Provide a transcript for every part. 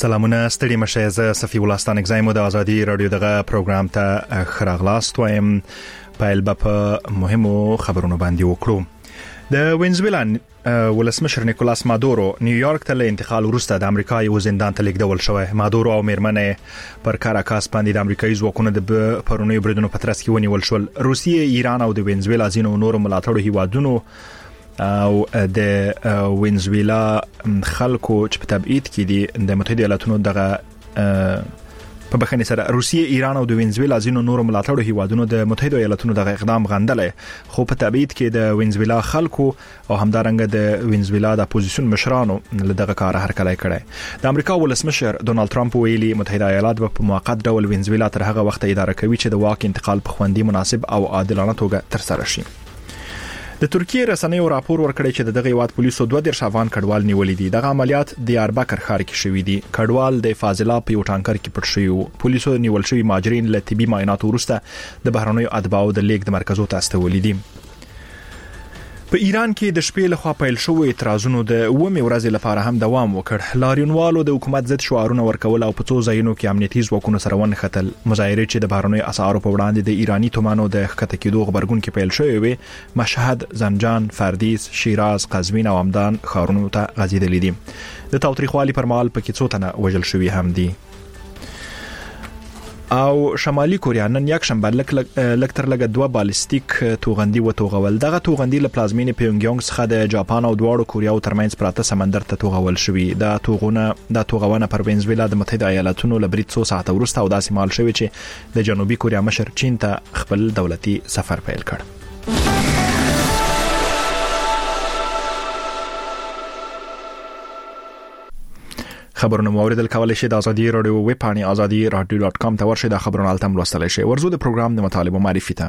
سلامونه ستړي مشه زه صفي الله ستانکزای مو د ازادي رادیو دغه پروګرام ته خراغلاست وایم. پایل په مهمو خبرونو باندې وکړو. د وینزویلا ولسمشر نیکولاس مادورو نیویارک ته له انتقال وروسته د امریکا یو زندان ته لیږدول شوی. مادورو او میرمنې پر کاراکاس باندې د امریکایي ځواکونو د پرونی بریدونو په ترڅ کې ونیول شول. روسیې، ایران او د وینزویلا ځینو نورو ملاتړو هیوادونو او د وینزویلا خلکو چې په تبعید کې دي د متحده ایالاتونو دغه په بخښنې سره روسیې، ایران او د وینزویلا ځینو نورو ملاتړو هیوادونو د متحده ایالاتونو دغه اقدام غندلې، خو په تبعید کې د وینزویلا خلکو او همدارنګه د وینزویلا د اپوزیسیون مشرانو له دغه کار هرکلی کړی. د امریکا ولسمشر ډونالد ټرمپ ویلي متحده ایالات په موقت ډول وینزویلا تر هغه وخت اداره کوي چې د واک انتقال په خوندي، مناسب او عادلانه توګه ترسره شي. د ترکیه رسنیو راپور ورکړی چې دغه هیواد پولیسو 22 افغان کډوال نیولې دي. دغه عملیات د دیاربکر ښار کې شوې دي. کډوال د فاضله په یو ټانکر کې پټ شوی وو. پولیسو نیول شوی ماجرین له طبي معایناتو وروسته د بهرنیو اتباعو د لیږد مرکزو ته استولې دي. په ایران کې د شپې لخوا پیل شوی اعتراضونو د 9 ورځې لپاره هم دوام وکړ. لاریونوالو د حکومت ضد شعارونه ورکول او په څو ځایونو کې امنیتي ځواکونو سره ونښتل. مظاهرې چې د بهرنیو اسعارو په وړاندې د ایرانی تومانو د ښکته کېدو غبرګون کې پیل شوی وي، مشهد، زنجان، فردیس، شیراز، قزوین او همدان ښارونو ته غځېدلې دي. د تاوتریخوالي پر مهال پکې څو تنه وژل شوي هم دي. او شمالي کوریا نن یک شنبه لکتر لګ 2 بالستیک توغندي وتوغول. دغه توغندي له پلازمینې پیونګیانګ څخه د جاپان او دواړو کوریاو ترمنځ پراته سمندر ته توغول شوی. دا توغونه پر وینزویلا د متحده ایالاتونو له برید 100 ساعته وروسته او داسې مال شوی چې د جنوبي کوریا مشر چین ته خپل دولتي سفر پیل کړ. خبرونه موریدل کولای شي د ازادي رادیو ویب پاڼې azadi.radio.com ته ورشئ. د خبرونو التم لوستلای شئ. ورزو د پروګرام د مطالبه معرفي ته.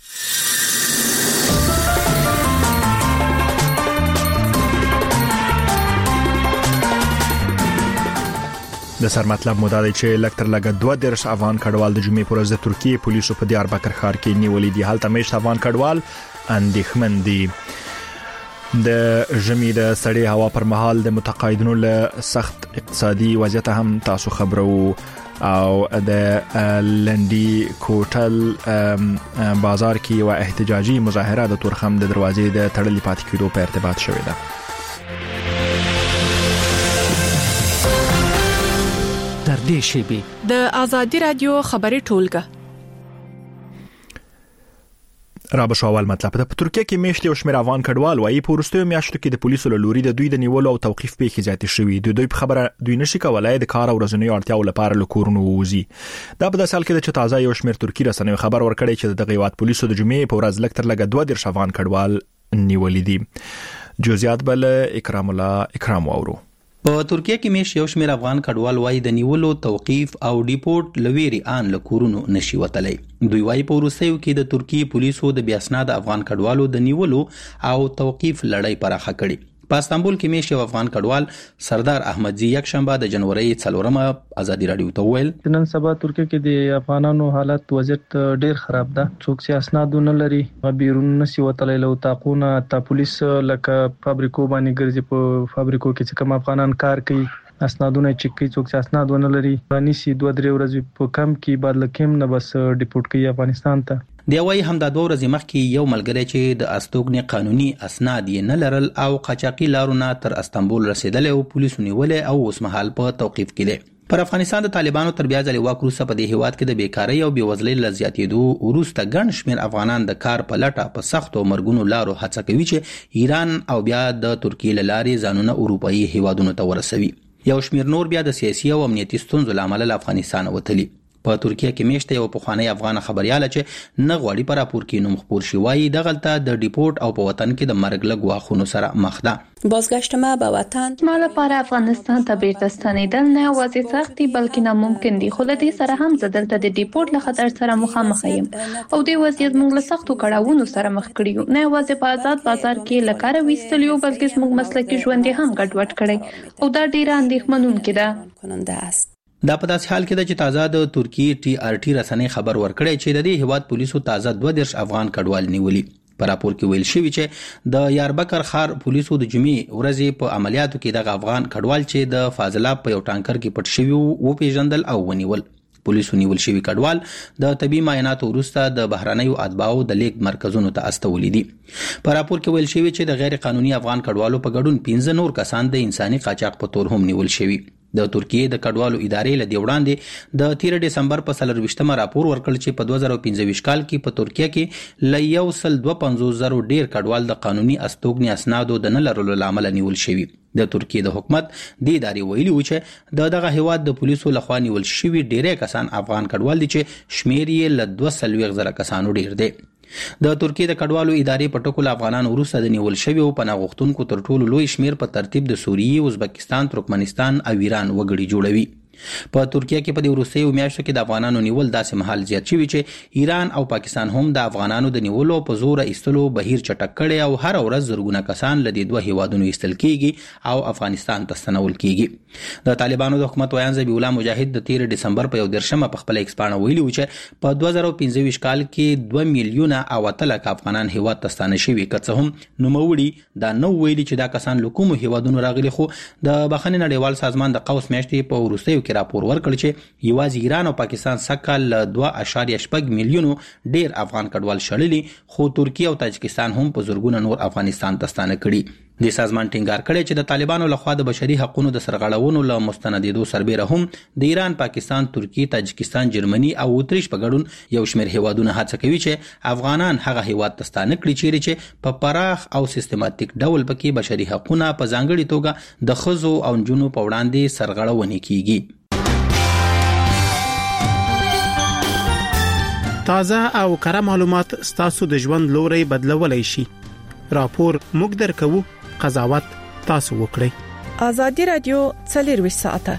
د سر مطلب مو دا دی چې لکتر لګ 22 افغان کډوال د جمعې پر ورځ د ترکیه پولیسو په دیاربکر ښار کې نیولې دي. هلته مېشت افغان کډوال اندېښمن دي. د ژمي د سړې هوا پر مهال د متقاعدینو له سخت اقتصادي وضعیت هم تاسو خبرو او د لندي کوټل بازار کې یو احتجاجي مظاهره د تورخم د دروازې د تړلې پاتې کېدو په ارتباط شوې ده. تر دې شی د ازادي رادیو خبري ټولګه رابشو اول مطلب ده. په ترکیه کې میشت یو شمېر افغان کډوال وايي په وروستیو میاشتو کې د پولیسو له لوري د دوی د نیولو او توقيف پیښې زیاتې شوې. دوی په خبره دوی نشي کولای د کار او ورځنیو اړتیاو لپاره له کورونو ووځي. دا په داسې حال کې چې تازه یو شمېر ترکی رسنیو خبر ورکړی چې دغه هیواد پولیسو د جمعې په ورځ لکتر لګ 22 افغان کډوال نیولې دي. جزئیات بل اکرام الله اکرام واورو. په ترکیه کې میش یو شمېر افغان کډوال وایي د نیولو، توقيف او ډیپورت لويري ان له کورونو نشي وتلی. دوی وایي په وروستیو کې د ترکیه پولیسو د بیا اسناد افغان کډوالو د نیولو او توقيف لړۍ پراخه کړې. په استانبول کې میش یو افغان کډوال سردار احمدزي یک شنبه د جنوري 4 ازادي رادیو ته ویل نن سبا ترکیه کې د افغانانو حالت وضعیت ډیر خراب ده. څوک چې اسناد نه لري بیرون نشي وتلی له تاقونه ته پولیس لکه فابریکو باندې ګرځي. په فابریکو کې چې کوم افغانان کار کوي اسنادونه چک کوي. څوک چې اسناد ونه لري نشي 2-3 ورځې په کم کې بعد لکم نه بس ډیپورت کوي افغانستان ته. دی وايي همدا 2 ورځې مخکې یو ملګری چې د استوګنې قانوني اسناد یې نه لرل او قاچاقي لارونه تر استانبول رسیدل او پولیسو نیولې او اوس مهال په توقيف کې دي. پر افغانستان د طالبانو تر بیا ځلې واک وروسته په دې هیواد کې د بیکارۍ او بېوزلۍ له زیاتېدو وروسته ګڼ شمېر افغانان د کار په لټه په سختو مرګونو لارو هڅه کوي چې ایران او بیا د ترکیې له لارې ځانونه اروپایي هیوادونو ته ورسوي. یو شمېر نور بیا د سیاسي او امنیتي ستونزو له امله له افغانستان وتلي. په ترکیه کې میشته یو پخوانی افغان خبريال چې نه غواړي پر راپور کې نوم خبر شي وایي دغلته د ډیپورت او په وطن کې د مرګ له ګواښونو سره مخ ده. بازگشت ما به وطن ما لپاره افغانستان ته بیرته ستنېدل نه یوازې سخت دي بلکې ناممکن دي. خو له دې سره هم زه دلته د ډیپورت له خطر سره مخامخ یم او دې وضعیت موږ له سختو کړاوونو سره مخ کړیو. نه یوازې په آزاد بازار کې له کاره ویستلیو بلکې زموږ مسلکي ژوند هم ګډوډ کړی او دا ډیره اندېښمنونکې ده. دا په داسې حال کې ده چې تازه د ترکیه TRT رسنۍ خبر ورکړی چې د دې هیواد پولیسو تازه 22 افغان کډوال نیولي. په راپور کې ویل شوی چې د یاربکر خار پولیسو د جمعې ورځې په عملیاتو کې د افغان کډوال چې د فاضلاب په یو ټانکر کې پټ شوی وو پیژندل او ونیول. پولیسو نیول شوی کډوال د طبي معایناتو وروسته د بهرنیو اتباعو د لیږد مرکزونو ته استولي دي. په راپور کې ویل شوی چې د غیر قانوني افغان کډوالو په ګډون 15 نور کسان د انساني قاچاق په تور هم نیول شوی. د ترکیه د کډوالو ادارې له دی وړاندې د 13 ډسمبر په 24مه راپور ورکړ چې په 2015 کال کې په ترکیه کې ل 152,000 ډیر کډوال د قانوني استوګنې اسنادو د نه لرلو لامل نیول شوی. د ترکیه د حکومت د ادارې ویلي و چې دغه هیواد د پولیسو لخوا نیول شوی ډیره کسان افغان کډوال دي چې شمیر یې ل 240,000 کسانو ډیر دی. د ترکیه د کډوالو ادارې په ټکو افغانان وروسته د نیول شوی او پناه غوښتونکو تر ټولو لوی شمیر په ترتیب د سوریې، ازبکستان، ترکمنستان او ایران وګړي جوړوي. په ترکیه کې په دې وروستیو میاشتو کې د افغانانو نیول داسې مهال زیات شوی چې ایران او پاکستان هم د افغانانو د نیولو په زور ایستلو بهیر چټک کړي او هر ورځ زرګونه کسان له دې دوه هیوادونو ایستل کیږي او افغانستان ته ستنول کیږي. د طالبانو د حکومت ویان ذبیح الله مجاهد د 13 ډسمبر په 1 په خپل ایکس پاڼه ویلي و چې په 2015 کال کې 2 میلیونه او 3 لک افغانان هیواد ته ستانه شوي، که څه هم نوموړي دا نو ویلي چې دا کسان له کومو هیوادونو راغلي، خو د بخښنې نړیوال سازمان د قوس میاشتې په وروستیو کې راپور ورکړ چې یوازې ایران او پاکستان سکه ل 2.8 میلیونو ډیر افغان کډوال شړلي، خو ترکیه او تاجکستان هم په زورګونه نور افغانستان ته ستانه کړي. د سازمان ټینګار کړي چې د طالبانو لخوا د بشري حقوقو د سرغړونو له مستندېدو سربېره هم د ایران، پاکستان، ترکیه، تاجکستان، جرمني او اتریش په ګډون یو شمېر هیوادونه هڅه کوي چې افغانان هغه هیواد ته ستانه کړي چیرې چې په پراخ او سیستماتیک ډول پکې بشري حقوقونه په ځانګړي توګه د ښځو او نجونو په وړاندې سرغړونې کیږي. تازه او کره معلومات ستاسو د ژوند لوري بدلولای شي. راپور موږ درکو، قضاوت تاسو وکړئ. ازادي رادیو 24 ساعته.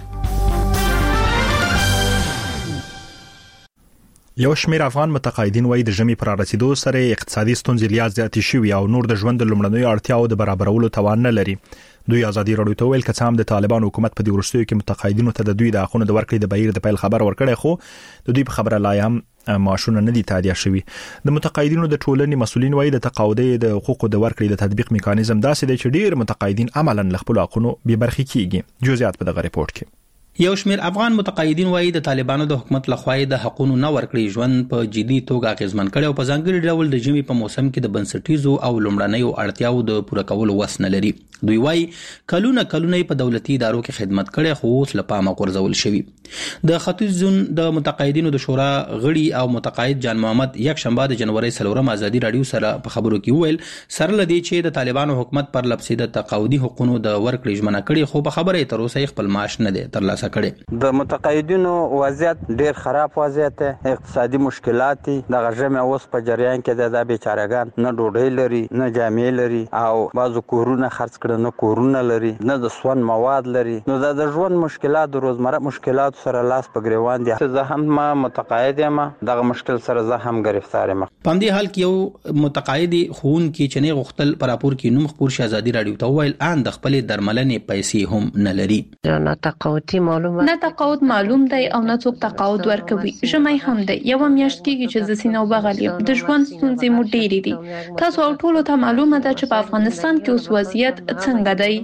یو شمېر افغان متقاعدین وایي د ژمي پر رسیدو سره اقتصادي ستونزې زیاتې شوي او نور د ژوند د لومړنیو اړتیاو د برابرولو توان نه لري. دوی ازادي رادیو ته ویل چې هم د طالبان حکومت په دې ورستیو کې متقاعدینو ته د دوی د حقوقو د ورکړې د بهیر د پیل خبر ورکړي، خو د دوی په خبره لا هم معاشونه نه دي تادیه شوي. د متقاعدینو د ټولنې مسؤلین وایي د تقاعدي د حقوقو د ورکړې د تطبیق میکانیزم داسې دی چې ډیر متقاعدین عملاً له خپل حقوقو بې برخې کیږي. جزئیات په دغه ریپورت کې. یو شمېر افغان متقاعدین وایي د طالبانو د حکومت لخوا د حقوقو نه ورکړې ژوند په جدي توګه اغیزمن کړي او په ځانګړي ډول د ژمي په موسم کې د بنسټیزو او لومړنیو اړتیاو د پوره کولو وس نه لري. دوی وایي کلونه په دولتي ادارو کې خدمت کړي، خو اوس له پامه غورځول شوي. د ختیځ زون د متقاعدینو د شورا غړي او متقاعد جان محمد یک شنبه د جنوري 4 ازادي رادیو سره په خبرو کې ویل سره لدی چې د طالبانو حکومت پر لپسې د تقاعدي حقوقو د ورکړې ژمنه کړي، خو په خبره تر اوسه خپل معاش نه دی ترلاسه کړي. د متقاعدینو وضعیت ډیر خراب وضعیت دی، اقتصادي مشکلات دي. د غژمه اوس په جریان کې د بیچارهګان نه ډوډۍ لري، نه جامې لري او بعضو کورونه خرڅ کړي نه کورونه لري، نه د سون مواد لري. نو د ژوند مشکلات، د روزمره مشکلات سره لاس په ګریوان دي. زه هم متقاعد یم، دغه مشکل سره زه هم گرفتار یم. په دې حال کې یو متقاعد خون کې چنه غختل پر راپور کې نوم خبر شه ازادي رادیو ته ویل ان د خپل درملنې پیسې هم نه لري. نه تقاعدي معلومات، نه تقاعد معلوم دی او نه څوک تقاعد ورکوي. ژمي هم دی، یو میاشت کېږي چې زه سینو بغلیم. د ژوند ستونزې مو ډېرې دي. تاسو ټول ته معلومه ده چې په افغانستان کې اوس وضعیت څنګه دی.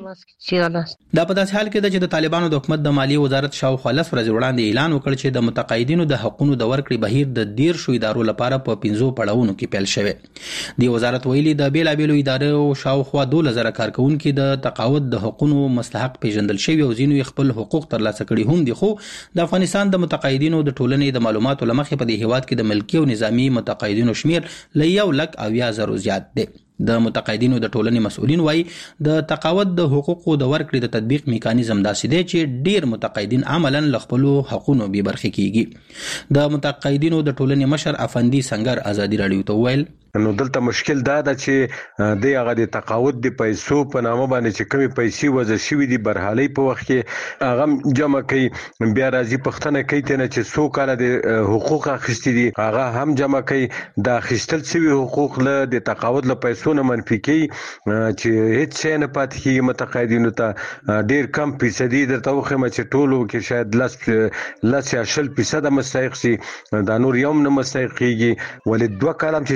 دا په داسې حال کې ده چې د طالبانو د حکومت د مالیې وزارت شاوخوا 10 ورځې وړاندې اعلان وکړ چې د متقاعدینو د حقوقو د ورکړې بهیر د 13 ادارو لپاره په 15 پړاوونو کې پیل شوی. د وزارت ویلي د بیلابېلو ادارو شاوخوا 2000 کارکونکو د تقاعد د حقوقو مستحق پیژندل شوی او ځینو خپل حقوق ترلاسه کړي هم دي، خو د افغانستان د متقاعدینو د ټولنې د معلوماتو لمخې په دې هیواد کې د ملکي او نظامی متقاعدینو شمیر ل 1,000,000 زیات دی. د متقاعدینو د ټولنې مسؤلین وایي د تقاعد د حقوقو د ورکړې د تطبیق میکانیزم داسې دی چې ډیر متقاعدین عملاً له خپل حقوقو بې برخې کیږي. د متقاعدینو د ټولنې مشر افندي سنگر ازادي رادیو ته ویل نو دلته مشکل دا ده چې د هغه د تقاعد د پیسو په نامه باندې چې کمی پیسې وځي شوی دي برحالي په وخت کې هغه جمع کوي، بیا راځي پښتنه کوي ته چې څو کال د حقوق اخیستي دي هغه هم جمع کوي. د اخیستل شوی حقوق له د تقاعد له پیسو نه منفي کوي چې هیڅ څه نه پاتې کیږي. متقاعدینو ته ډیر کم فیصدي درته وخم چې ټولو کې شاید 10% مستحق سي، دا نور یوم نه مستحق کیږي. ولې 2 کال چې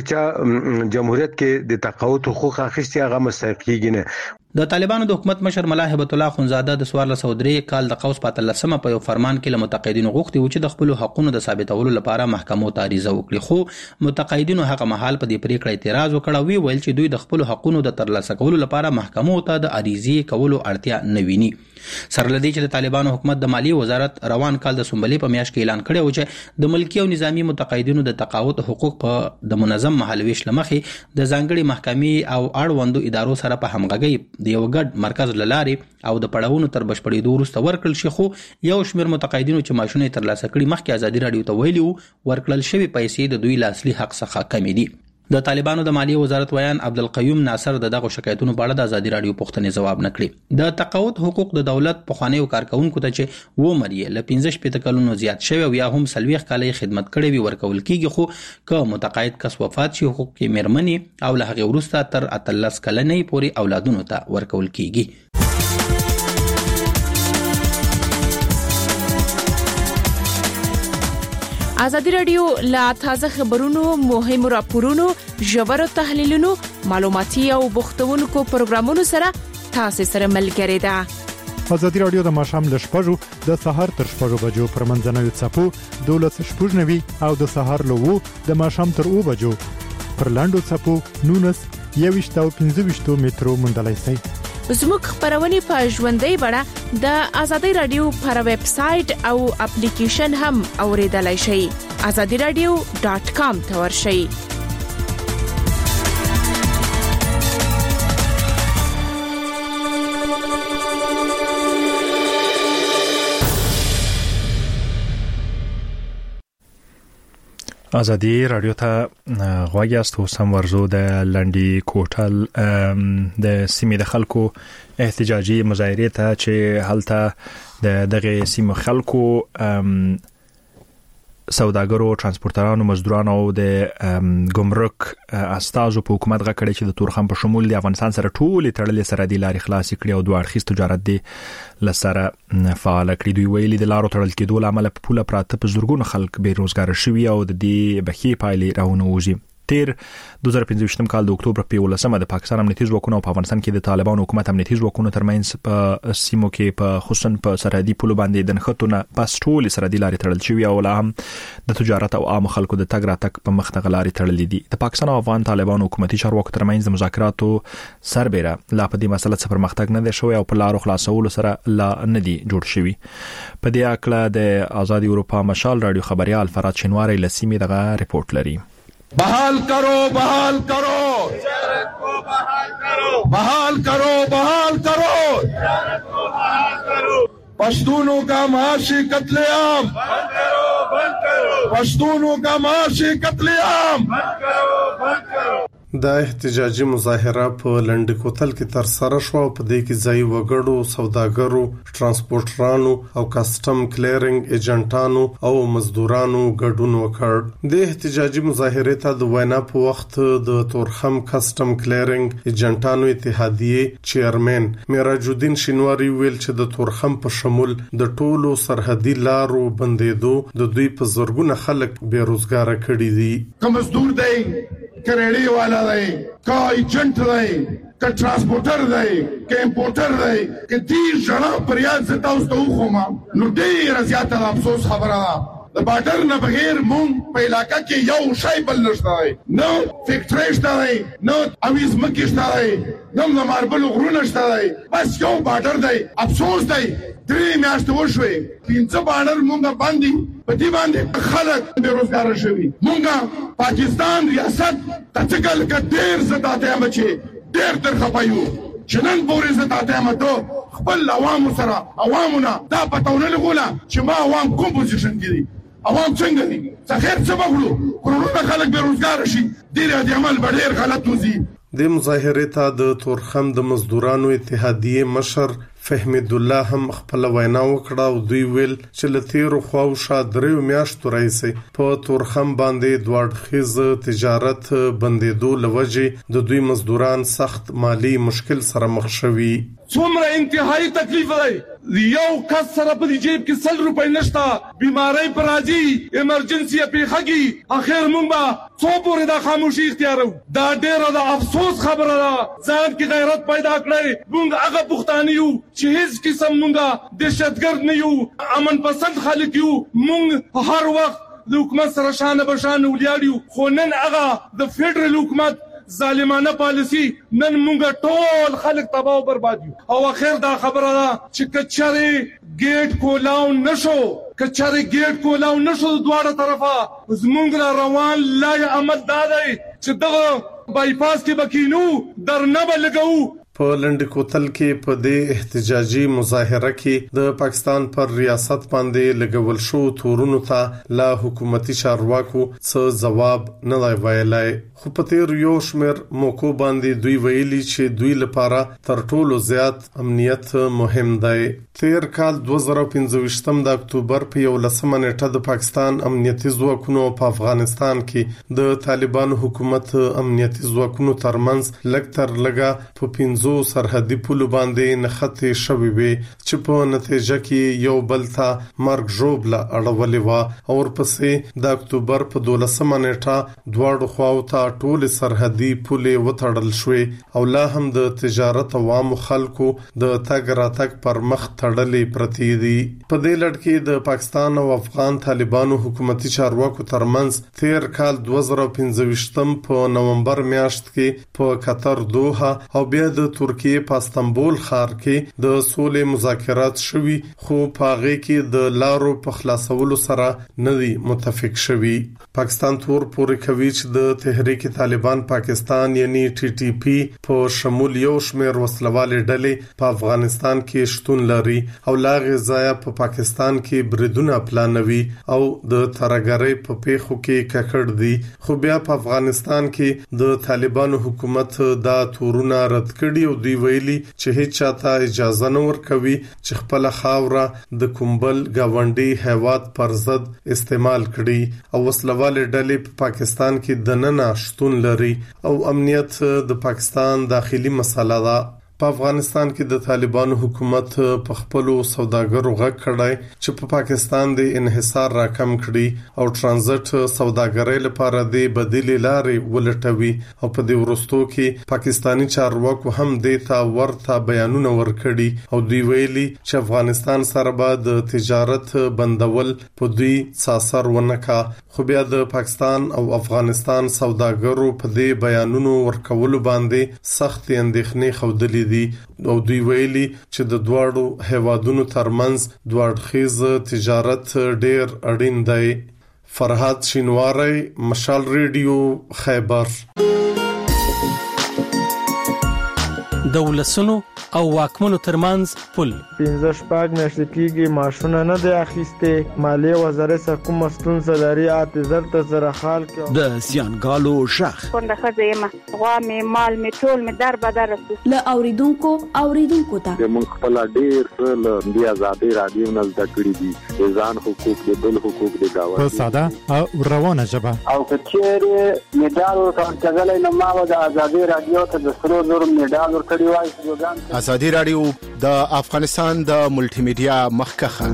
جمهوریت کې د تقاعد حقوق اخیستي هغه مستحقيږي نه. د طالبانو د حکومت مشر ملا هبت الله خنزاده د 1403 کال د قوس په 13 په یو فرمان کې له متقاعدینو غوښتي و چې د خپل حقوقو د ثابتولو لپاره محکمو ته عریضه وکړي، خو متقاعدینو هغه مهال په دې پریکړه اعتراض وکړ او ویل چې دوی د خپل حقوقو د ترلاسه کولو لپاره محکمو ته د عریضې کولو اړتیا نه ویني. سره لدی چې د طالبانو حکومت د مالیې وزارت روان کال د سنبلې په میاشت کې اعلان کړی و چې د ملکی او نظامی متقاعدینو د تقاعد حقوق په د منظم مهالويش لمخې د ځانګړي محکمې او اړوندو ادارو سره په همغږي د یو ګډ مرکز لاري او د پړاوونو تر بشپړېدو وروسته ورکړل شي، خو یو شمېر متقاعدینو چې معاشونه ترلاسه کړي مخکې ازادي رادیو ته ویلي ورکړل شوی پیسې د دوی له اصلي حق څخه کمې دي. د طالبانو د مالیې وزارت ویان عبدالقیوم ناصر دغه شکایتونو په اړه د ازادي رادیو پوښتنې جواب نکړي. د تقاعد حقوق د دولت په خوانیو کارکونکو ته چې و مریه ل 15 کلونو زیات شوی او یا هم 40 کالي خدمت کړي وي ورکول کیږي، خو که متقاعد کس وفات شي حقوق کې مېرمنې او له هغه وروسته تر 13 کلنې پورې اولادونو ته ورکول کیږي. ازادي رادیو لا تازه خبرونو، مهم راپورونو، ژورو تحلیلونو، معلوماتي او بوختونکو پروګرامونو سره تاسو سره ملګری ده. ازادي رادیو د ماشام ل شپږو د سهار تر 6 بجو پر منځنوي څپو 12:90 او د سهار له 2 د ماشام تر 2 بجو پر لاندو څپو 19 او 15 مترو مندلای سي. زموږ خبرونه په ژوندۍ بڼه د ازادي رادیو پر ویب سټ او اپلیکیشن هم اوریدلای شئ. azadiradio.com ته ورشئ. ازادي رادیو ته غواړی تاسو سم ورزو د لنډي کوټل د سیمې د خلکو احتجاجي مظاهره ته چې هلته دغه سیمه خلکو سوداګرو، ترانسپورترانو، مزدورانو او د ګمرک استازو په حکومت غکړي چې د تورخم په شمول د افغانستان سره ټول تړلې سرحدي لارې خلاص کړي او دوه اړخیز تجارت دی لسره فعال کړي. دوی ویلي د لارو تړل کېدو لامل په پوله پراته په زورګونو خلک بیروزګار شوي او د دې بخي پایلې راونه وځي. تیر 2015 کال د اکتوبر په 11مه د پاکستان امنیتي ځواکونو په افغانستان کې د طالبانو حکومت امنیتي ځواکونو ترمنځ په سیمو کې په خصوصا په سرحدي پولو باندې د نښتونه پس ټول سرحدي لارې تړل شوی او لا هم د تجارت او عام خلکو د تګ راتګ په مخ ته لارې تړلې دي. د پاکستان او افغان طالبانو حکومتي چارواکو ترمنځ د مذاکراتو سربېره لا په دې مسله څه پرمختګ نه دی شوی او په لارو خلاصولو سره لا نه دی جوړ شوی. په دې اړه د آزادي اروپا مشال رادیو خبريال فرات شینواری لسیمې دغه ریپورت لري. बहाल करो, बहाल करो, तिजारत को बहाल करो, बहाल करो, बहाल करो, तिजारत को बहाल करो, पश्तूनों का माशी कत्लेआम बंद करो, बंद करो, पश्तूनों का माशी कत्लेआम बंद करो, बंद करो. دا احتجاجي مظاهره په لنډ کوتل کې تر سره شو په دې کې ځای وګړو، سوداګرو، ترانسپورټرانو او کسٹم کلیرینګ ایجنټانو او مزدورانو ګډون وکړ. د احتجاجي مظاهره ته د وینا په وخت د تورخم کسٹم کلیرینګ ایجنټانو اتحادیه چیرمن میراج الدین شینواری ویل چې د تورخم په شمول د ټولو سرحدي لارو بندیدو د دوی په زورګونه خلک بیروزګار کړي دي. کوم مزدور دی، کریډي والا دی، کا ایجنټ دی، کا ترانسپورټر دی، کا امپورټر دی، که دې ژړا پریاد زتا اوس ته وخوما نو ډېر زیاته افسوس خبره ده. د بارډر نه بغیر مونږ په علاقہ کې یو شی بل نشته دی، نو فیکټری شته دی، نو اویز مکه شته دی، نو د ماربل غرونه شته دی، بس یو بارډر دی. افسوس دی 3 میاشتې وشوي 15 بارډر مونږ باندې په دې باندې خلک بیروزګار شوي. مونږ پاکستان ریاست تڅکل کډیر زداته مچي ډیر تر خپایو چنن پورې زداته مته خپل عوامو سره عوامونه دا پټونه لګولا چې ما عوام کوم پوزیشن کې دي، عوام څنګه دي، څه خیر څه وګړو کورونه خلک بیروزګار شي، ډیر د عمل ډیر غلط وزي. د مظاهره ته د تورخم د مزدورانو اتحادیه مشر فهمید الله هم خپل وینا وکړه او دوی ویل چې لتیر خو شادري میاشتو راځي په تورخم باندې دوړخیز تجارت بندیدو لوجه د دوی مزدوران سخت مالی مشکل سره مخ شوي. څومره انتهایی تکلیف دی یو کس سره په جیب کې 100 روپۍ نشته بیماری پر راځي ایمرجنسي پیخږي اخر مونږ به څو پورې د خاموشي اختیارو دا ډېر د افسوس خبره ده ځان کې غیرت پیدا کړئ مونږ هغه پښتانه یو چې هیڅ قسم مونږه دهشتګرد نه یو امن پسند خلک یو مونږ هر وخت د حکومت سره شانه بشانه ولیاړو خو نن هغه د فدرال حکومت ظالمانه پالیسی نن مونږه ټول خلک تباہ او برباد یو او اخر دا خبره ده چې کچره گیټ کولاو نشو دواړه طرفه زمونږ روان لای عمل دادای چې دغه بایپاس کې بکینو درنه بلګو په لنډ کوتل کې په دې احتجاجي مظاهره کې د پاکستان پر ریاست باندې لګول شو تورونو ته لا حکومتي چارواکو څه جواب نه دی ویلای خو په تیر یو شمېر موکو باندې دوی ویلي چې دوی لپاره تر ټولو زیات امنیت مهم دی تیر کال 2015 د اکتوبر په 11 نیټه د پاکستان امنیتي ځواکونو په افغانستان کې د طالبانو حکومت امنیتي ځواکونو ترمنځ لکتر لګا په 15 سرحدي پولو باندې نښتې شوې وي چې په نتیجه کې یو بل ته مرګ ژوبله اړولې وه او ورپسې د اکتوبر په 12 نیټه دواړو خواو ته ټول سرحدي پولې وتړل شوې او لا هم د تجارت عوامو خلکو د تګ راتګ پر مخ تړلې پرتې دي په دې لړ کې د پاکستان او افغان طالبانو حکومتي چارواکو ترمنځ تیر کال 2015 په نومبر میاشت کې په قطر دوحه او بیا د ترکیه په استانبول ښار کې د سولې مذاکرات شوي خو په هغه کې د لارو په خلاصولو سره نه دي متفق شوي پاکستان تور پورې کوي چې د تحریک طالبان پاکستان یعنی ټي ټي پی په شمول یو شمېر وسلوالې ډلې په افغانستان کې شتون لري او لا غزایا په پاکستان کې بریدونه پلانوي او د ترګری په پیښو کې ککړ دي خو بیا په افغانستان کې د طالبانو حکومت دا تورونه رد کړي او دوی ویلي چې هیڅ چاته اجازه نه ورکوي چې خپل خاوره د کومبل گاونډي هیواد پر ضد استعمال کړي او وسلوالې ډلې په پاکستان کې دننه شتون لري او امنیت د پاکستان داخلي مسله ده په افغانستان کې د طالبانو حکومت په خپل سوداګرو غږ کړای چې په پاکستان د انحصار راکم کړي او ترانزیت سوداګرۍ لپاره د بدیل لارې ولټوي او په دې ورستو کې پاکستانی چارواکو هم د تا ورته بیانونه ورکړي او دوی ویلي چې افغانستان سره به د تجارت بندول په دوی ساسر ونکا خو بیا د پاکستان او افغانستان سوداګرو په دې بیانونو ورکولو باندې سخت اندېښنې خوندلې دي او دوی ویلي چې د دواړو هیوادونو ترمنځ دوړخیز تجارت ډیر اړین دی فرهاد شینواری مشال ریډیو خیبر دولسونو او واکمنو ترمنځ پل 15 شپږ میاشتې کېږي ماشونه نه دی اخیسته مالیه وزارت سره کوم ستونزه لري اعتذار ته سره حال کې د زیانګالو شخ څنګه خزه ما غوا می مال می ټول می در بدر له اوریدونکو ته موږ خپل ډیر له بیا آزادي رادیو نه زده کړی دي ځان حقوق دي بل حقوق دي دا په ساده او روانه ژبه او کچېره میډال ورکړل نو ما د آزادي رادیو ته د سرو زر میډال ورکړی وای آزادي رادیو د افغانستان د ملټي میډیا مخکخه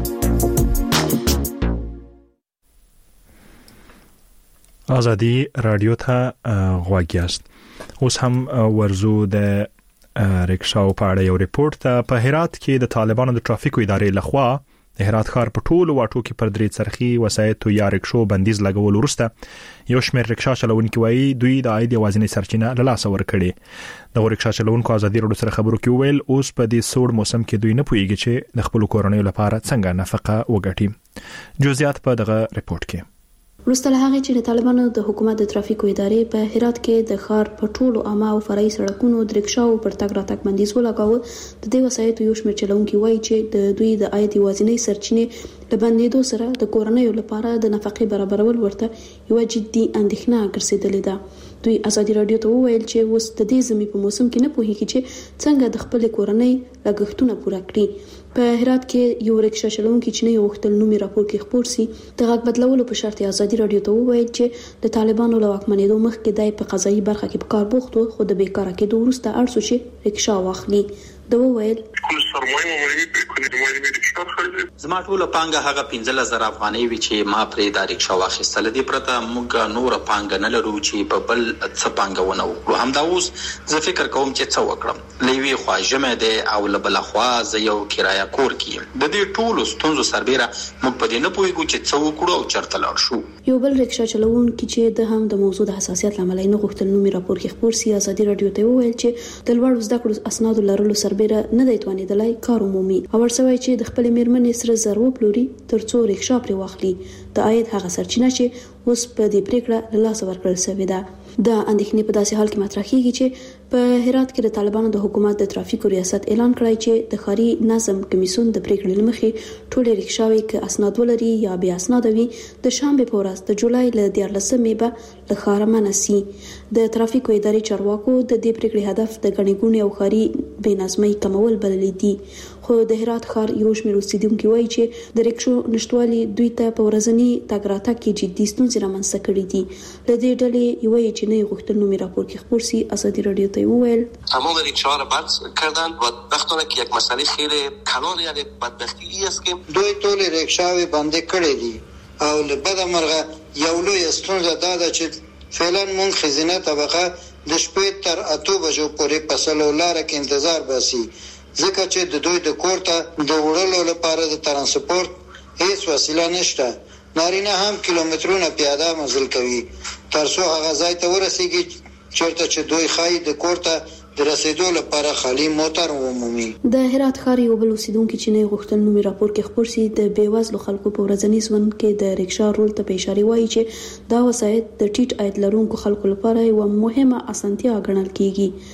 آزادي رادیو ته غواګیاست اوس هم ورزو د ریکشاو په اړه یو ریپورت ته په هرات کې د طالبانو د ټرافیکو ادارې لخوا د هرات ښار په ټولو واټو کې پر درې څرخي وسایطو یا ریکشو بندیز لګول وروسته یو شمېر ریکشا چلونکي وایي دوی د عاید یوازینۍ سرچینه له لاسه ورکړې د ریکشا چلونکو آزادي رادیو سره خبرو کې ویل اوس په دې سوړ موسم کې دوی نه پوهیږي چې د خپل کورنۍ لپاره څنګه نفقه وګټي جزئیات په دغه ریپورت کې وروسته له هغې چې د طالبانو د حکومت د ترافیکو ادارې په هرات کې د ښار په ټولو عامه او فرعي سړکونو د ریکشاو پر تګ راتګ بندیز ولګاوه د دې وسایطو یو شمېر چلونکي وایي چې د دوی د عاید یوازینۍ سرچینې له بندېدو سره د کورنیو لپاره د نفقې برابرول ورته یوه جدي اندېښنه ګرځېدلې ده دوی آزادي رادیو ته وویل چې اوس د دې زمي په موسم کې نه پوهیږي چې څنګه د خپل کورنۍ لګښتونه پوره کړي په هرات کې یو ریکشا چلونکي چې نه یو وختل نومي راپور کې خبر سي د غږ بدلولو په شرط آزادي رادیو ته وویل چې د طالبانو له واکمنېدو مخکې د په قضایي برخه کې په کار بوخت خو د بیکاره کېدو وروسته ارسو چې ریکشا واخلي دا وویل کوم سرمایه مالی بکنید مالی رکشا خرج زما ټول پانګه هغه 15000 افغانۍ وی چې ما پرې د رکشا واخیستل دي پرته موږ نور پانګه نه لرو چې په بل څه پانګه ونه وکړو. همدا اوس زه فکر کوم چې څه وکړم. لوی خواجمه ده او لبل خوا زه یو کرایه کور کیم. د دې ټولو ستونزو سربېره موږ په دې نه پوهیږو چې څه وکړو او چرته لاړ شو. یو بل رکشا چلوونکی چې د هم د موضوع د حساسیت لامل نه غوښتل نومي راپور کې خبر سي ازادي رادیو ته وویل چې د لوړ زده کړو اسناد لرلو سربېره نه دی توانیدلای کار عمومي او ورسوي چې د خپل میرمنې سره ضرور پلوري ترڅو رکشا پرې واخلي. د عاید هغه سرچینه چې اوس په دې پریکړه له لاسه ورکړل شوې ده. د اندېښنې په داسې حال کې مطرح کیږي چې په هرات کې د طالبانو د حکومت د ترافیکو ریاست اعلان کړی چې د ښاري نظم کمیسیون د پریکړې لمخې ټولې رکشاوي کې اسناد ولري یا بیا اسناد وي د شنبه په ورځ د جولای له 14 به له ښار منسي. د ترافیکو ادارې چارواکو د دې پریکړې هدف د غنیګونې او ښاري بېنظمۍ کمول بللی دي. خو د هرات ښار یو شمېر اوسیدونکو وایي چې د رکشو نشټوالي دوی ته په ورځني تګ راتګ کې جدي ستونزې رامنځته کړې دي. له دې ډلې یوه چې نه غوښتل نومي راپور کې خبر سي ازادي رادیو ته وویل تمام رکشاها را بند کردند و وقتونه که یک مسئله خیلی کلان یعنی بدبختی است که دوی ټول رکشاوي بند کړې دي او له بده مرغه یو لوی ستونزه دا ده چې فعلا مونږ خزینه طبقه د شپې تر 8 بجو پورې په سلولار کې انتظار باسي ځکه چې د دوی د کور ته د وړلو لپاره د ترانسپورت هیڅ وسیله نشته. نارینه هم کیلومترونه پیاده مزل کوي ترڅو هغه ځای ته ورسیږي چیرته چې دوی خای د کور ته د رسیدو لپاره خالي موټر ومومي. د هرات ښار یو بل اوسیدونکو چې نه غوښتل نومي راپور کې خبر سي د بیوزلو خلکو په ورځني ژوند کې د رکشا رول ته په اشاره وایي چې دا وسایط د ټیټ عاید لرونکو خلکو لپاره یو مهمه اسانتیا ګڼل کیږي.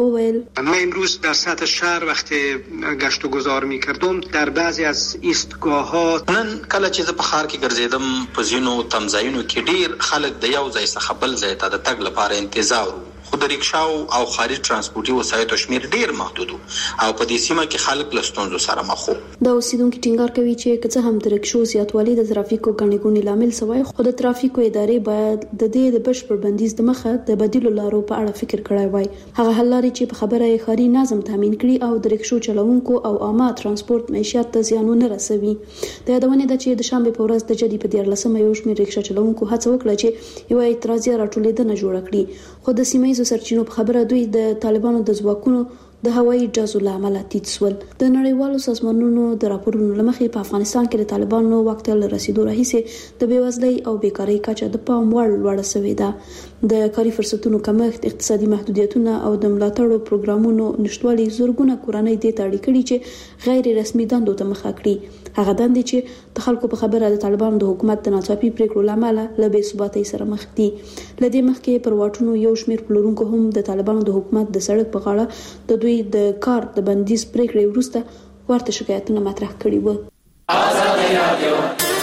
من امروز در سطح شهر وقتی گشت و گذار می کردم در بعضی از ایستگاه‌ها نن کله چې زه په ښار کې ګرځیدم په ځینو تمځایونو کې ډیر خلک د یو ځای څخه بل ځای ته د تګ لپاره انتظار وو. خو د رکشاو او خاري ترانسپورتي وسایطو شمیر ډیر محدود او په دې سیمه کې خلک له ستونزو سره مخ وو. دا اوسیدونکو ټینګار کوي چې که څه هم د رکشو زیاتوالی د ترافیکو غنیګونې لامل شوی خو د ترافیکو ادارې باید د دې د بشپړ بندیز د مخه د بدیلو لارو په اړه فکر کړی وای. هغه حل لري چې په خبره یې خاري نظم تامین کړي او د رکشو چلوونکو او عامه ترانسپورت معیشت ته زیان نه رسوي. د یادونه ده چې د شنبه په ورځ د جدي په 14 یو شمېر رکشا چلوونکو هڅه وکړه چې یو اعتراضي راټولېدنه جوړه کړي خو د سیمایي سرچینو په خبره دوی د طالبانو د ځواکونو د هوایي جزو لامل تیت سول. د نړیوالو سازمانونو د راپورونو لمخې په افغانستان کې د طالبانو وخت له رسیدو راهیسې د بیوزلۍ او بیکاری کچه د پام وړ لوړه شوې ده. د کاري فرصتونو کمښت، اقتصادي محدودیتونه او د ملاتړو پروګرامونو نشټوالي زورګونه کورنۍ د تاړي کړي چې غیر رسمي دندو ته مخه کړي. هغه دندې چې د خلکو په خبره د طالبانو د حکومت د ناڅاپي پریکړو لامل له بې ثباتۍ سره مخ دي. لدې مخکې پر واټونو یو شمېر پلورونکو هم د طالبانو د حکومت د سړک په غاړه د دوی د کار د بندیز پریکړې وروسته ورته شکایتونه مطرح کړي وو. آزادي رادیو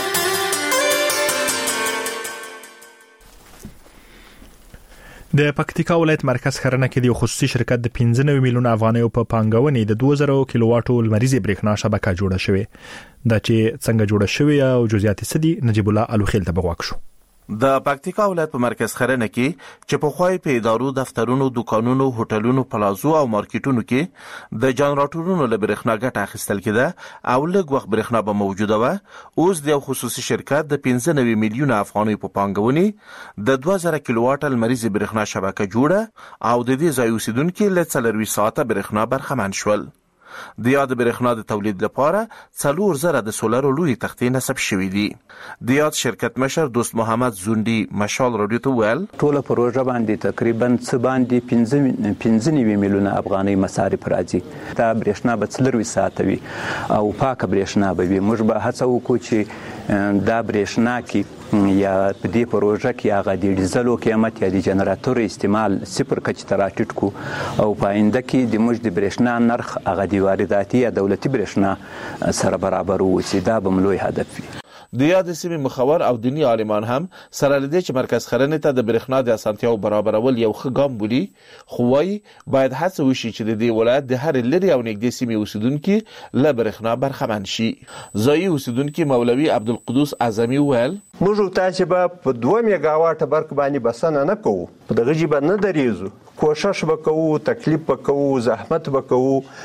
د پکتیکا ولایت مرکز خرنه کې د خصوصي شرکت د 15 میلیون افغانیو په پانګونې د 2000 کیلو واټو لمریزي برېښنا شبکه جوړه شوې. دا چې څنګه جوړه شوې او جزئیات سدي نجیب الله الوخیل ته بغواک شو. د پکتیکا ولایت په مرکز خرنه کې چې په خوای په ادارو، دفترونو، دکانونو، هوټلونو، پلازو او مارکیټونو کې د جنراتورونو له برېښنا ګټه اخیستل کېده او لږ وخت برېښنا به موجوده و. اوس د خصوصي شرکت د 15 میلیون افغانیو په پانګونې د 2000 کیلو واټ لمریزي برېښنا شبکه جوړه او د دې ځای اوسیدونکو له 40 ساعته برېښنا برخمن شول. د یاد برېښنا د تولید لپاره 4000 د سولر لوی تختې نصب شوې دي. د یاد شرکت مشر دوست محمد زوندي مشال رادیو ته ویل ټول پروژه باندې تقریبا څه باندې 15 میلیون افغاني مصارف راځي. دا برېښنا به 40 ساعت وي او پاکه برېښنا به وي. موږ به هڅه وکړو چې دا برېښنا کې یا په دې پروژه کې هغه د ډیزلو قیمت یا د جنراتور استعمال صفر کچ ته راټیټ کو او په آینده کې د موږ د برېښنا نرخ هغه د وارداتي یا دولتي برېښنا سره برابر وي. دا به ملوي هدف وي. د یاد سیمې مخور او دینی عالمان هم سره لدې چې مرکز خرنه ته د برېښنا د اسانتیاو برابرول یو ښه ګام بولي، خو وايي باید هڅه وشي چې د دې ولایت د هر لري او نږدې سیمې اوسیدونکو له برېښنا برخمن شي. ځایي اوسیدونکو مولوي عبدالقدوس اعظمي ویل موږ ته چې په 2 میگا واټ برق باندې بسنه نه کوو، په دغه جبه نه دریزو، کوشش وکړو، تکلیف وکړو، زحمت وکړو،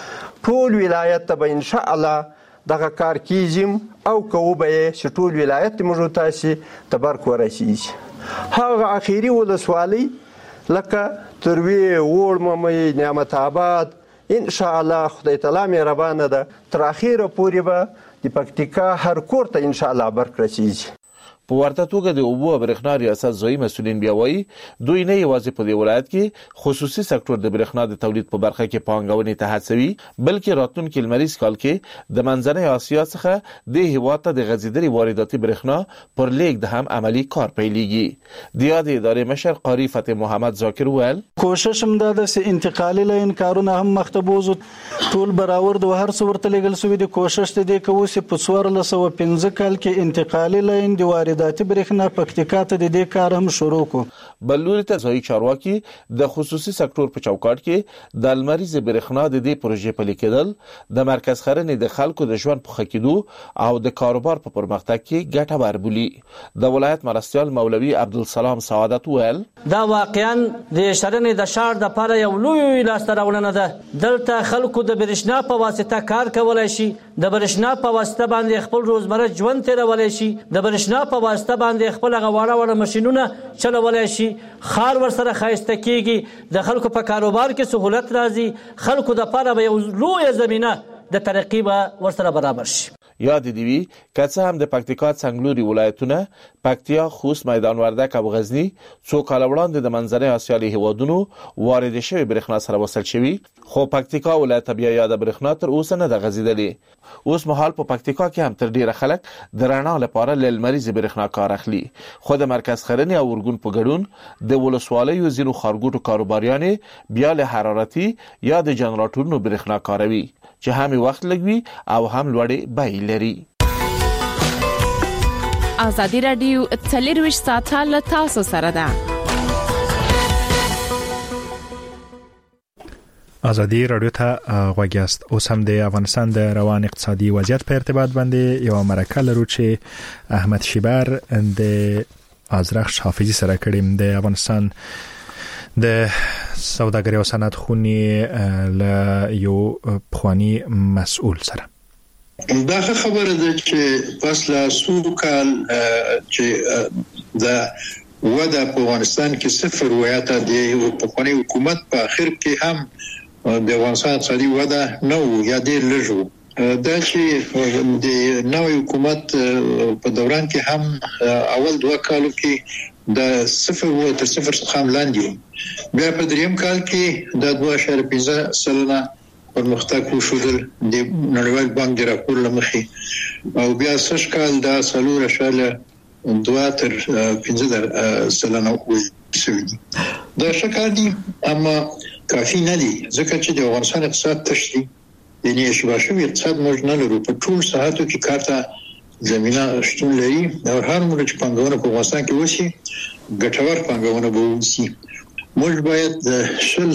ټول ولایت ته به ان شاء الله دغه کار کیږي او کوو به چې ټول ولایت موږ تاسو ته برق ورسیږي. هغه اخیری ولسوالۍ لکه تروی وړ ممې نعمت آباد ان شاء الله خدای تعالی مهربانه ده تر اخیره پورې به د پکتیکا هر کور ته ان شاء الله برق رسیږي. په ورته توګه د اوبو او برېښنا ریاست ځایي مسؤلین بیا وایي دوی نه یوازې په دې ولایت کې خصوصي سکتور د برېښنا د تولید په برخه کې پانګونې ته هڅوي بلکې راتلونکي لمریز کال کې د منځنۍ اسیا څخه د هیواد ته د غځېدلې وارداتي برېښنا پر لیږد هم عملی کار پیلېږي. د یادې ادارې مشر قاری فتح محمد ذاکر وویل کوشش هم دا ده چې انتقالي لاین کارونه هم مخته بوزو ټول برابر د هر څه ورته لېږل شوي دي. کوشش دې کوو چې په 1415 کال کې انتقالي لاین د وارداتي برېښنا پکتیکا ته د دې کار هم شروع کو. بلوري ته ځایي چارواکي د خصوصي سکتور په چوکاټ کې د لمریز برېښنا د دې پروژې پلي کېدل د مرکز خرنې د خلکو د ژوند په ښه کېدو او د کاروبار په پرمختګ کې ګټور بولي. د ولایت مرستیال مولوي عبدالسلام سعادت ویل دا واقعا د شرنې د شار د لپاره یو لوی لاسته راوړنه ده. دلته خلکو د برېښنا په واسطه کار کولای شي، د برېښنا په واسطه باندې خپل روزمره ژوند تیرولای شي، د برېښنا په واسطه باندې خپل غواړه ماشينونه چلولای شي، خار ورسره خایسته کیږي، د خلکو په کاروبار کې سہولت راځي، خلکو د لپاره به یو لوی زمينه د ترقی ورسره برابر شي. یاد دی وی کڅه هم د پکتیکا څنګلوري ولایتونه پکتیا، خوست، میدان وردک او غزنی څو کال وړاندې د منځنۍ اسیا له هیوادونو وارد شوی برېښنا سره وصل شوی، خو پکتیکا ولایت بیا یاد برېښنا تر اوسه نه د غزیدلې. اوس مهال په پکتیکا کې هم تر ډیره خلک د رڼا لپاره ل لمریز برېښنا کار اخلي، خو د مرکز خرنې او ورګون په ګډون د ولسوالیو ځینو خارګوټو کاروباریان بیا له حرارتي یا د جنراتورونو برېښنا کاروي چې هم وخت لګوي او هم لوړې بیې لري. ازادي رادیو 24 ساعته له تاسو سره ده. ازادي رادیو ته غوږیاست. اوس هم د افغانستان د روان اقتصادي وضعیت په ارتباط باندې یو مرکه لرو چې احمد شیبر د ازرخ حافظي سره کړیم د افغانستان د سوداګرۍ او صنعت خونې له یو پخوانی مسؤل سره. دا خبره ده چې پس لا سو کال چې د ودا په افغانستان کې صفر ویاته د پخوانی حکومت په اخر کې هم د افغانستان اقتصادي ودا نه و یا ډیر لږ دا چې د نوې حکومت په دوران کې هم اول 2 کالو کې د صفر و تر صفر څخه هم لاندې، بیا په دریم کال کې د 2.15 سلنه پرمختګ وشول د نړیوال بانک د راپور لمخې، او بیا سږ کال د 3.2 تر 15 سلنه وشول. دا ښه دي اما کافي نه دي ځکه چې د افغانستان اقتصاد تشري یعنی شباشوي اقتصاد موږ نه لرو. په ټول ساحاتو کې کارته زمينه شتون لري او هر موږ چې پنځونه په افغانستان کې وشي ګټور پنځونه به وشي. موږ باید د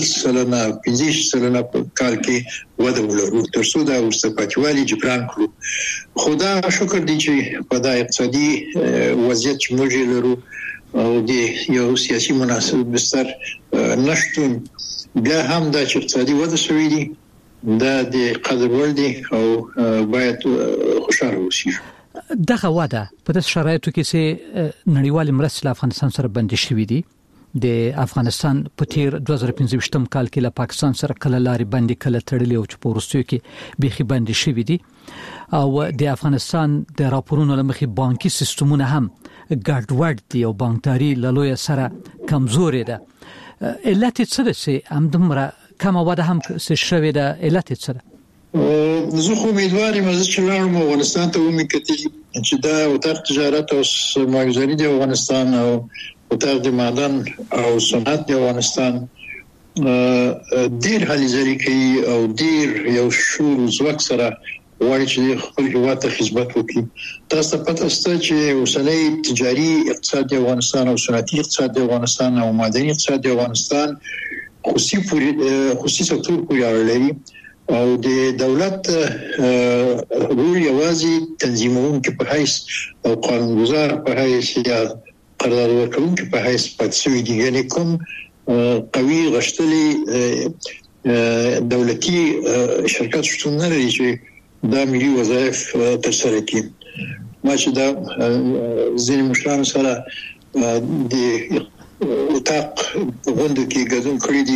15 سلنه په کال کې وده ولرو تر څو دا ورسره پاتوالي جبران کړو. خدا شکر دی چې په دا اقتصادي وضعیت چې موږ لرو او د یو سیاسي مناسبت بستر نشټون بیا هم دا چې اقتصادي وده شوې دي دا د قدر وړ دي او باید خوشاله اوسئ. دغه وده په داسې شرایطو کې چې نړیوال مرستې له افغانستان سره بندي شوې دي. د افغانستان په تیر 2015 کال کې له پاکستان سره کله لارې بندي کله تړلې او چې په وروستیو کې بيخي بندي شوې دي او د افغانستان د راپورونو لمخې بانکي سیستمونه هم ګډوډ دي او بانکداري له لوی سره کمزورې ده. علت څه ده چې همدمره کم وده هم شوې ده؟ علت څه ده؟ زه خو امیدوار یم چې لاړم افغانستان ته ومکتل چې دا وتر تجارت او سرمایه‌گذاري د افغانستان او وتر د معدن او صنعت د افغانستان ډیر هلي کوي او ډیر یو شور زوک سره وایي چې خپل هیواد ته خدمت وکړي. تاسو ته پته شته چې اوسنۍ تجاري اقتصاد د افغانستان او صنعتي اقتصاد د افغانستان او معدني اقتصاد د افغانستان خصوصي سکتور پورې اړه لري او د دولت رول یوازې تنظیمونکو په حیث او قانونګذار په حیث یا قرارداد ورکوونکو په حیث پاتې شوی دی. یعنی کوم قوي غشتلي دولتي شرکت شتون نه لري چې دا ملي وظایف ترسره کړي. ما چې دا ځینې مشرانو سره د اتاق غونډه کې ګډون کړی دي